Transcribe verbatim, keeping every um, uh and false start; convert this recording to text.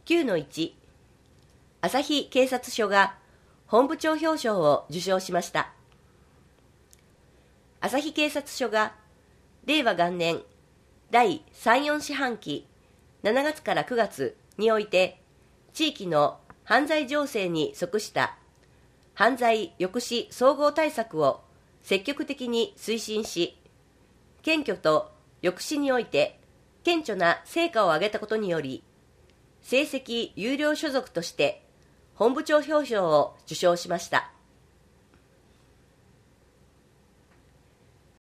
きゅうのいち、旭警察署が本部長表彰を受賞しました。旭警察署がれいわ元年だいさん、よん四半期しちがつからくがつにおいて地域の犯罪情勢に即した犯罪抑止総合対策を積極的に推進し、検挙と抑止において顕著な成果を上げたことにより、成績優良所属として本部長表彰を受賞しました。